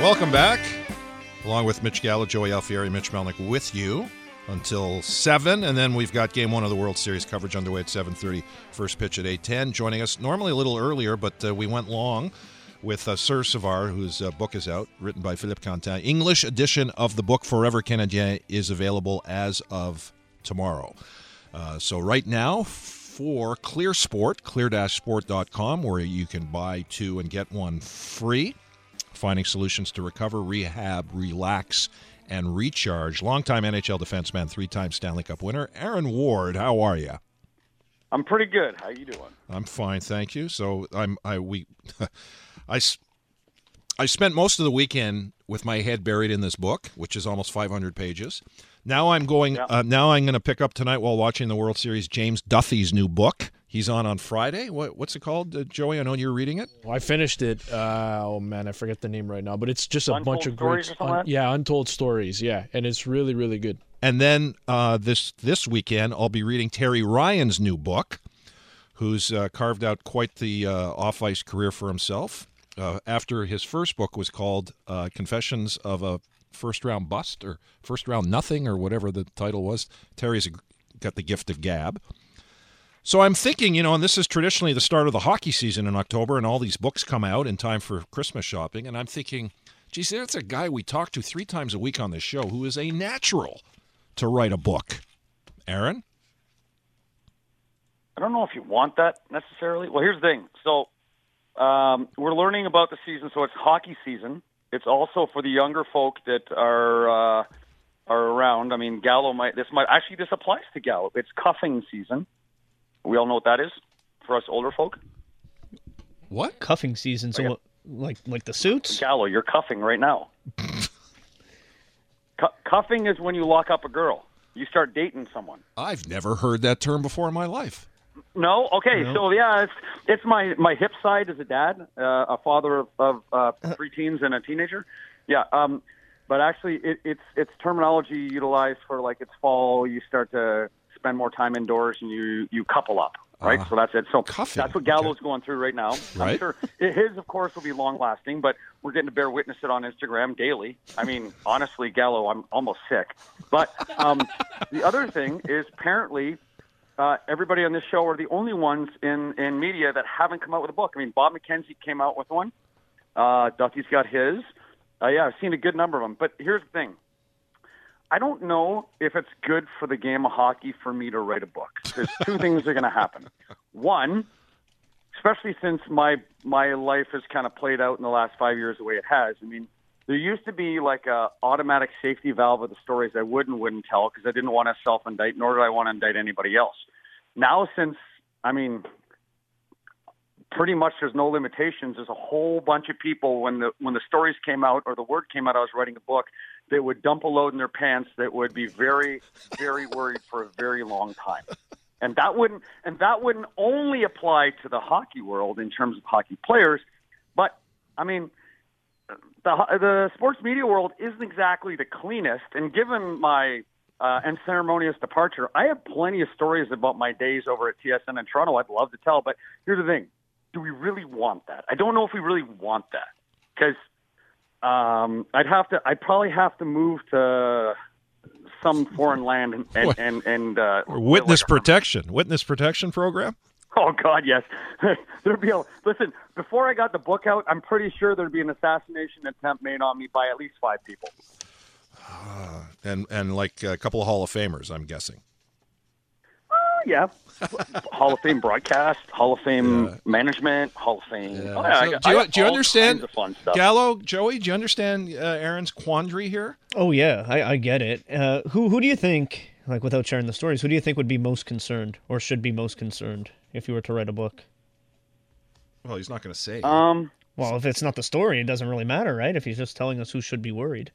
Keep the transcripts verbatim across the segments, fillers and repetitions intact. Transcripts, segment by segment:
Welcome back. Along with Mitch Gallo, Joey Alfieri, Mitch Melnick with you until seven, and then we've got Game one of the World Series coverage underway at seven thirty, first pitch at eight ten. Joining us normally a little earlier, but uh, we went long with uh, Sir Savard, whose uh, book is out, written by Philippe Quentin. English edition of the book Forever Canadien is available as of tomorrow. Uh, so right now, for Clear Sport, clear dash sport dot com, where you can buy two and get one free, finding solutions to recover, rehab, relax, and recharge. Longtime N H L defenseman, three-time Stanley Cup winner, Aaron Ward. How are you? I'm pretty good. How you doing? I'm fine, thank you. So I'm I we I I spent most of the weekend with my head buried in this book, which is almost five hundred pages. Now I'm going. Yeah. Uh, now I'm going to pick up tonight while watching the World Series. James Duthie's new book. He's on on Friday. What, what's it called, uh, Joey? I know you're reading it. Well, I finished it. Uh, oh man, I forget the name right now, but it's just a Untold bunch of Stories great, or something? un, yeah, untold stories. Yeah, and it's really, really good. And then uh, this this weekend, I'll be reading Terry Ryan's new book, who's uh, carved out quite the uh, off-ice career for himself. Uh, after his first book was called uh, Confessions of a First-Round Bust, or First-Round Nothing, or whatever the title was. Terry's got the gift of gab. So I'm thinking, you know, and this is traditionally the start of the hockey season in October, and all these books come out in time for Christmas shopping, and I'm thinking, geez, there's a guy we talk to three times a week on this show who is a natural to write a book. Aaron? I don't know if you want that necessarily. Well, here's the thing. So um, we're learning about the season, so it's hockey season. It's also for the younger folk that are uh, are around. I mean, Gallo might. This might actually this applies to Gallo. It's cuffing season. We all know what that is for us older folk. What? Cuffing season, so Okay. what, like like the suits? Gallo, you're cuffing right now. Cu- cuffing is when you lock up a girl. You start dating someone. I've never heard that term before in my life. No, okay. No. So yeah, it's it's my my hip side as a dad, uh, a father of, of uh, three teens and a teenager. Yeah, um, but actually, it, it's it's terminology utilized for like it's fall. You start to spend more time indoors, and you you couple up, right? Uh, so that's it. So cuffing, that's what Gallo's okay. going through right now. Right. I'm sure his, of course, will be long lasting, but we're getting to bear witness it on Instagram daily. I mean, honestly, Gallo, I'm almost sick. But um, the other thing is apparently. Uh, everybody on this show are the only ones in, in media that haven't come out with a book. I mean, Bob McKenzie came out with one. Uh, Duthie's got his. Uh, yeah, I've seen a good number of them. But here's the thing. I don't know if it's good for the game of hockey for me to write a book. There's two things that are going to happen. One, especially since my my life has kind of played out in the last five years the way it has. I mean, there used to be like a automatic safety valve of the stories I would and wouldn't tell because I didn't want to self-indict, nor did I want to indict anybody else. Now, since, I mean, pretty much there's no limitations, there's a whole bunch of people when the when the stories came out or the word came out I was writing a book, they would dump a load in their pants that would be very, very worried for a very long time. And that wouldn't and that wouldn't only apply to the hockey world in terms of hockey players, but, I mean, The, the sports media world isn't exactly the cleanest, and given my uh, unceremonious departure, I have plenty of stories about my days over at T S N in Toronto I'd love to tell, but here's the thing. Do we really want that? I don't know if we really want that, because um, I'd have to, I'd probably have to move to some foreign land and, and, and, and uh, Or witness like- protection. Witness protection program? Oh, God, yes. There'd be a listen. Before I got the book out, I'm pretty sure there'd be an assassination attempt made on me by at least five people. Uh, and, and like a couple of Hall of Famers, I'm guessing. Uh, yeah, Hall of Fame broadcast, Hall of Fame Yeah. management, Hall of Fame. Yeah. Oh, yeah, I So got- do I you, got do you all understand, kinds of fun stuff. Gallo, Joey, do you understand uh, Aaron's quandary here? Oh yeah, I, I get it. Uh, who who do you think, like without sharing the stories, who do you think would be most concerned or should be most concerned if you were to write a book? Well, he's not going to say. Um, Well, if it's not the story, it doesn't really matter, right? If he's just telling us who should be worried.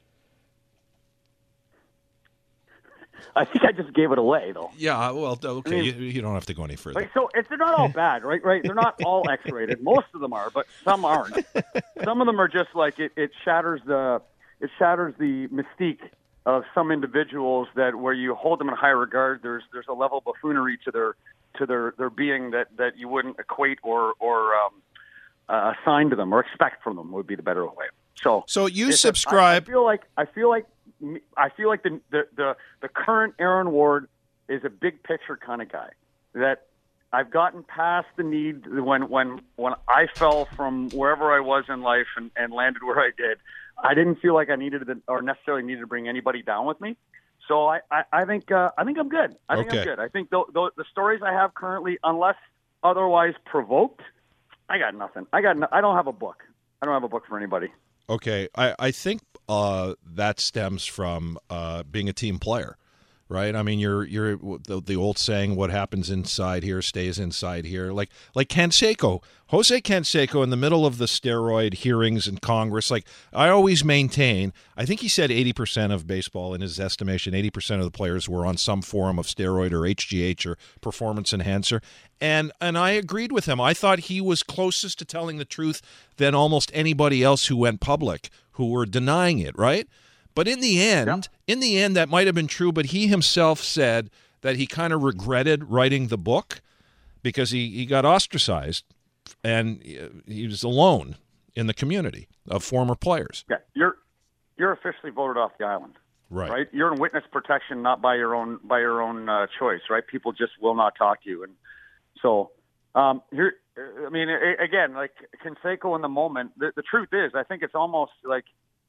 I think I just gave it away, though. yeah, well, okay, I mean- you, you don't have to go any further. Like, so it's they're not all bad, right? Right? They're not all X-rated. Most of them are, but some aren't. Some of them are just like it, it shatters the it shatters the mystique of some individuals that where you hold them in high regard. There's there's a level of buffoonery to their to their, their being that, that you wouldn't equate or or um, uh, assign to them or expect from them would be the better way. So, So you it's a- subscribe. I, I feel like I feel like I feel like the, the the the current Aaron Ward is a big picture kind of guy. That I've gotten past the need when when when I fell from wherever I was in life and, and landed where I did. I didn't feel like I needed to, or necessarily needed to bring anybody down with me. So I, I, I think uh, I think I'm good. I think Okay. I'm good. I think the, the the stories I have currently, unless otherwise provoked, I got nothing. I got no, I don't have a book. I don't have a book for anybody. Okay, I, I think uh, that stems from uh, being a team player, right? I mean, you're you're the, the old saying, "What happens inside here stays inside here." Like like Canseco, Jose Canseco, in the middle of the steroid hearings in Congress. Like I always maintain, I think he said eighty percent of baseball, in his estimation, eighty percent of the players were on some form of steroid or H G H or performance enhancer. And and I agreed with him. I thought he was closest to telling the truth than almost anybody else who went public, who were denying it, right? But in the end, Yep. in the end, that might have been true, but he himself said that he kind of regretted writing the book because he, he got ostracized and he was alone in the community of former players. Yeah, you're you're officially voted off the island. Right. Right. You're in witness protection, not by your own by your own uh, choice. Right. People just will not talk to you, and so um, here. I mean, a- again, like Canseco in the moment. The, the truth is, I think it's almost like.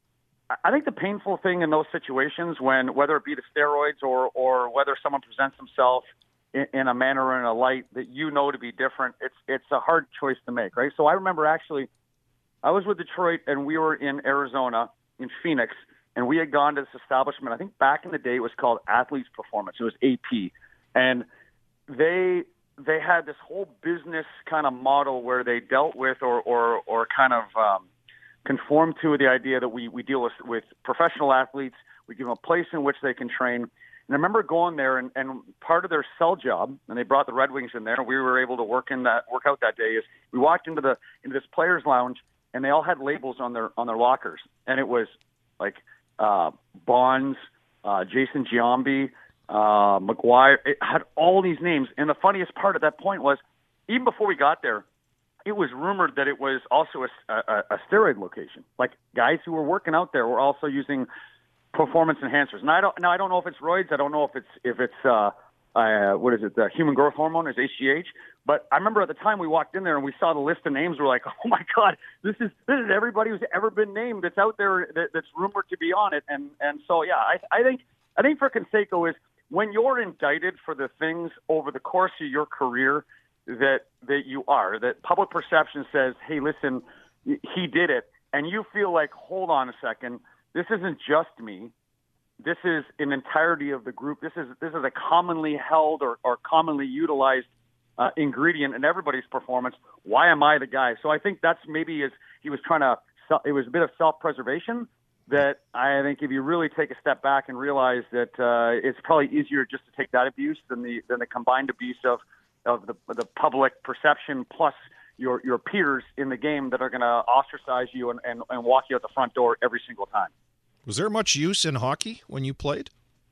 I think the painful thing in those situations, when whether it be the steroids or or whether someone presents himself in, in a manner or in a light that you know to be different, it's it's a hard choice to make, right? So I remember actually, I was with Detroit and we were in Arizona, in Phoenix, and we had gone to this establishment. I think back in the day it was called Athletes Performance. It was A P, and they they had this whole business kind of model where they dealt with or or or kind of um, conform to the idea that we, we deal with, with professional athletes. We give them a place in which they can train. And I remember going there, and, and part of their sell job, and they brought the Red Wings in there, and we were able to work in that work out that day. Is we walked into the into this players' lounge, and they all had labels on their on their lockers, and it was like uh, Bonds, uh, Jason Giambi, uh, McGuire. It had all these names, and the funniest part at that point was, even before we got there, it was rumored that it was also a, a, a steroid location. Like guys who were working out there were also using performance enhancers. And I don't now I don't know if it's roids. I don't know if it's if it's uh, uh, what is it? The human growth hormone is H G H. But I remember at the time we walked in there and we saw the list of names. We're like, oh my God, this is this is everybody who's ever been named that's out there that, that's rumored to be on it. And and so yeah, I I think I think for Canseco is when you're indicted for the things over the course of your career that that you are, that public perception says, hey, listen, he did it, and you feel like, hold on a second, this isn't just me. This is an entirety of the group. This is this is a commonly held or, or commonly utilized uh, ingredient in everybody's performance. Why am I the guy? So I think that's maybe is he was trying to, it was a bit of self-preservation that I think if you really take a step back and realize that uh, it's probably easier just to take that abuse than the than the combined abuse of of the the public perception plus your your peers in the game that are going to ostracize you and, and, and walk you out the front door every single time. Was there much use in hockey when you played?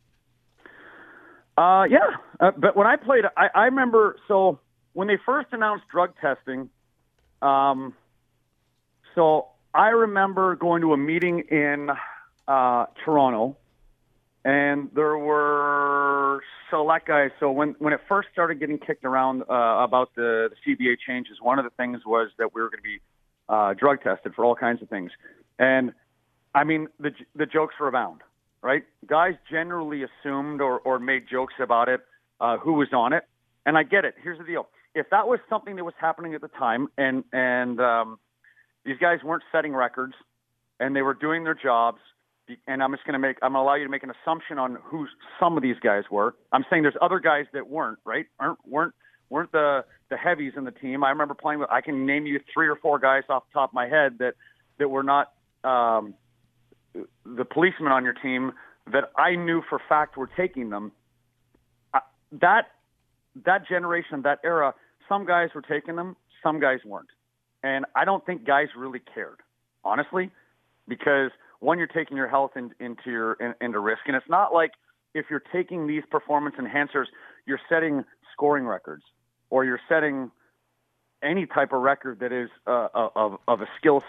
Uh, yeah, uh, but when I played, I, I remember, so when they first announced drug testing, um, so I remember going to a meeting in uh, Toronto, and there were select guys. So when, when it first started getting kicked around uh, about the, the C B A changes, one of the things was that we were going to be uh, drug tested for all kinds of things. And, I mean, the the jokes were abound, right? Guys generally assumed or, or made jokes about it, uh, who was on it. And I get it. Here's the deal. If that was something that was happening at the time and, and um, these guys weren't setting records and they were doing their jobs, and I'm just going to make, I'm going to allow you to make an assumption on who some of these guys were. I'm saying there's other guys that weren't, right? Aren't, weren't, weren't the, the heavies in the team. I remember playing with, I can name you three or four guys off the top of my head that, that were not um, the policemen on your team that I knew for fact were taking them. Uh, that, that generation, that era, some guys were taking them, some guys weren't. And I don't think guys really cared, honestly, because one, you're taking your health in, into your in, into risk, and it's not like if you're taking these performance enhancers, you're setting scoring records or you're setting any type of record that is uh, of of a skill set.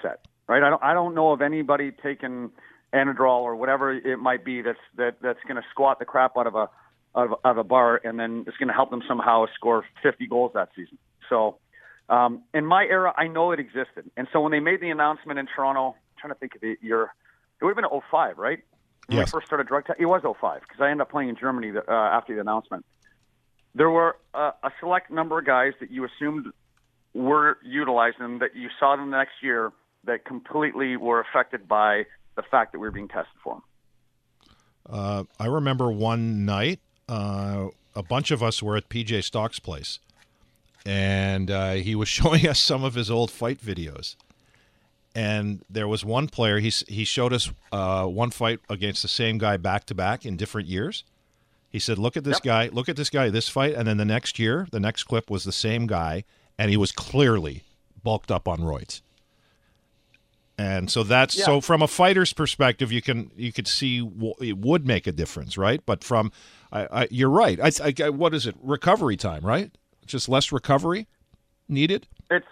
right? I don't I don't know of anybody taking Anadrol or whatever it might be that's that that's going to squat the crap out of a of, of a bar and then it's going to help them somehow score fifty goals that season. So um, in my era, I know it existed, and so when they made the announcement in Toronto, I'm trying to think of the year, it would have been oh five, right? When Yes. I first started drug testing, it was oh five because I ended up playing in Germany the, uh, after the announcement. There were uh, a select number of guys that you assumed were utilizing that you saw them the next year that completely were affected by the fact that we were being tested for them. Uh, I remember one night, uh, a bunch of us were at P J Stock's place, and uh, he was showing us some of his old fight videos. And there was one player, he, he showed us uh, one fight against the same guy back-to-back in different years. He said, look at this Yep. guy, look at this guy, this fight, and then the next year, the next clip was the same guy, and he was clearly bulked up on roids. And so that's Yeah. so from a fighter's perspective, you can you could see w- it would make a difference, right? But from, I, I, you're right. I, I, what is it? Recovery time, right? Just less recovery needed. It's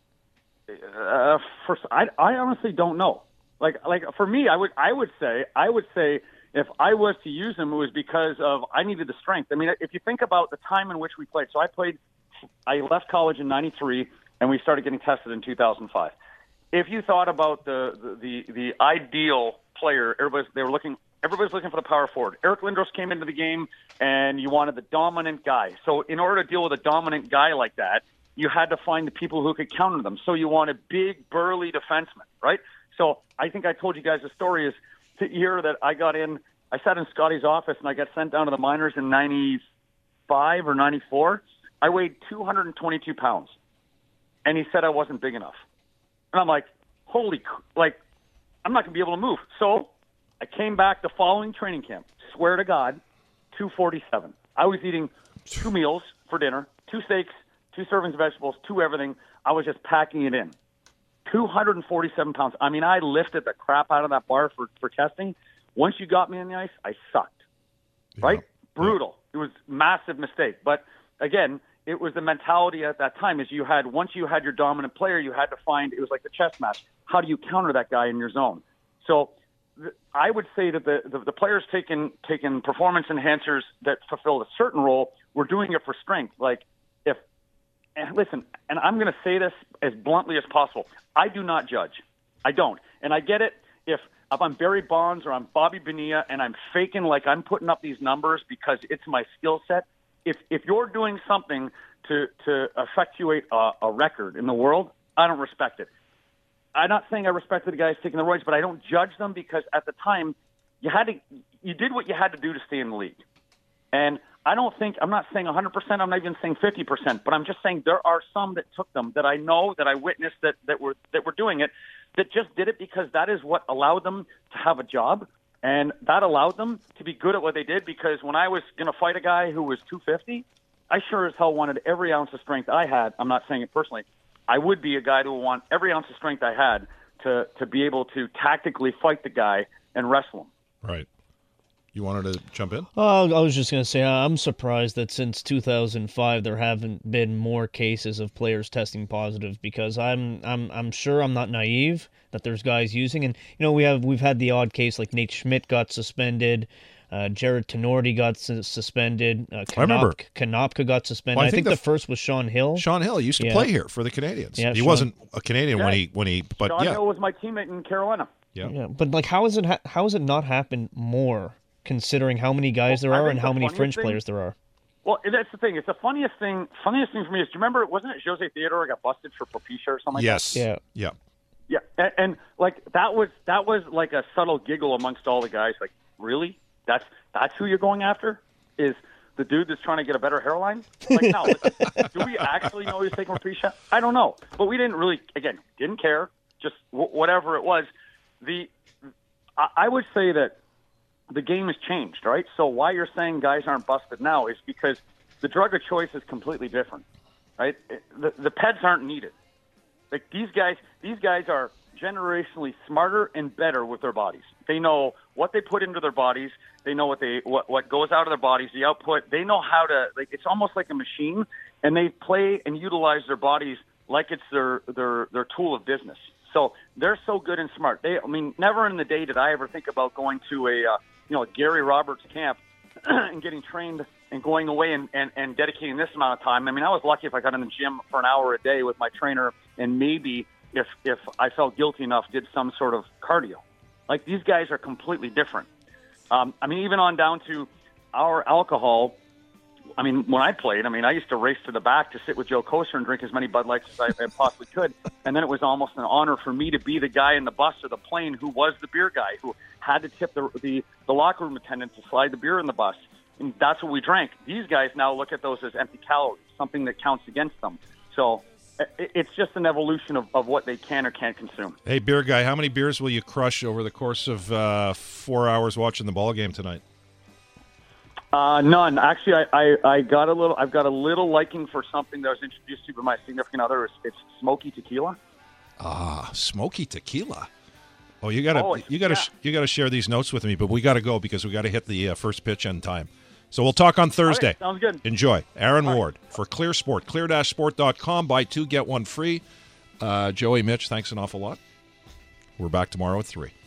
uh, for I, I honestly don't know. Like like for me, I would I would say I would say if I was to use them, it was because of I needed the strength. I mean, if you think about the time in which we played, so I played. I left college in ninety-three, and we started getting tested in two thousand five. If you thought about the the the, the ideal player, everybody's they were looking. Everybody's looking for the power forward. Eric Lindros came into the game, and you wanted the dominant guy. So in order to deal with a dominant guy like that, you had to find the people who could counter them. So you wanted big, burly defensemen, right? So I think I told you guys the story is the year that I got in, I sat in Scotty's office, and I got sent down to the minors in ninety-five or ninety-four. I weighed two hundred twenty-two pounds, and he said I wasn't big enough. And I'm like, holy, like, I'm not going to be able to move. So I came back the following training camp. Swear to God, two forty-seven. I was eating two meals for dinner, two steaks, two servings of vegetables, two everything. I was just packing it in. two hundred forty-seven pounds. I mean, I lifted the crap out of that bar for, for testing. Once you got me on the ice, I sucked. Right? Yeah. Brutal. It was a massive mistake. But again, it was the mentality at that time is you had, once you had your dominant player, you had to find, it was like the chess match. How do you counter that guy in your zone? So th- I would say that the, the, the players taking, taking performance enhancers that fulfill a certain role, were doing it for strength. Like if, and listen, and I'm going to say this as bluntly as possible. I do not judge. I don't. And I get it if, if I'm Barry Bonds or I'm Bobby Bonilla and I'm faking like I'm putting up these numbers because it's my skill set. If if you're doing something to to effectuate a, a record in the world, I don't respect it. I'm not saying I respected the guys taking the roids, but I don't judge them because at the time you had to you did what you had to do to stay in the league. And I don't think I'm not saying one hundred percent. I'm not even saying fifty percent. But I'm just saying there are some that took them that I know that I witnessed that that were that were doing it that just did it because that is what allowed them to have a job. And that allowed them to be good at what they did because when I was going to fight a guy who was two fifty, I sure as hell wanted every ounce of strength I had. I'm not saying it personally. I would be a guy who would want every ounce of strength I had to, to be able to tactically fight the guy and wrestle him. Right. You wanted to jump in? Oh, I was just going to say, I'm surprised that since two thousand five there haven't been more cases of players testing positive because I'm I'm I'm sure I'm not naive that there's guys using, and you know we have we've had the odd case like Nate Schmidt got suspended, uh, Jared Tenorti got su- suspended, uh, I remember. Kanopka got suspended. Well, I I, think think, the the first was Sean Hill. Sean Hill used to Yeah. play here for the Canadians. Yeah, he Sean- wasn't a Canadian when Yeah. he when he, but Sean yeah, Hill was my teammate in Carolina. yeah. Yeah, but like, how is it? Ha- how has it not happened more, considering how many guys Well, there I are think and the how many funniest fringe thing- players there are? Well, that's the thing. It's the funniest thing. Funniest thing for me is, do you remember? Wasn't it Jose Theodore got busted for Propecia or something like Yes. Yeah. Yeah. that? Yeah. And, and like that was that was like a subtle giggle amongst all the guys. Like, really? That's that's who you're going after? Is the dude that's trying to get a better hairline? Like, no. Listen, do we actually know he's taking Propecia? I don't know. But we didn't really. Again, didn't care. Just w- whatever it was. The I, I would say that the game has changed, right? So why you're saying guys aren't busted now is because the drug of choice is completely different, right? The, the P E Ds aren't needed. Like these guys, these guys are generationally smarter and better with their bodies. They know what they put into their bodies. They know what they what, what goes out of their bodies, the output. They know how to. Like it's almost like a machine, and they play and utilize their bodies like it's their their their tool of business. So they're so good and smart. They, I mean, never in the day did I ever think about going to a, uh, you know, a Gary Roberts camp and getting trained and going away and, and, and dedicating this amount of time. I mean, I was lucky if I got in the gym for an hour a day with my trainer, and maybe if if I felt guilty enough, did some sort of cardio. Like, these guys are completely different. Um, I mean, even on down to our alcohol. I mean, when I played, I mean, I used to race to the back to sit with Joe Kocur and drink as many Bud Lights as I, I possibly could. And then it was almost an honor for me to be the guy in the bus or the plane who was the beer guy, who had to tip the, the, the locker room attendant to slide the beer in the bus. And that's what we drank. These guys now look at those as empty calories, something that counts against them. So it, it's just an evolution of, of what they can or can't consume. Hey, beer guy, how many beers will you crush over the course of uh, four hours watching the ball game tonight? Uh, none. Actually, I, I, I got a little. I've got a little liking for something that I was introduced to by my significant other. It's, it's smoky tequila. Ah, smoky tequila. Oh, you gotta, Oh, you gotta, yeah. you gotta share these notes with me. But we gotta go because we gotta hit the uh, first pitch end time. So we'll talk on Thursday. Okay, sounds good. Enjoy. Aaron All right. Ward for Clear Sport. clear dash sport dot com. Buy two, get one free. Uh, Joey, Mitch, thanks an awful lot. We're back tomorrow at three.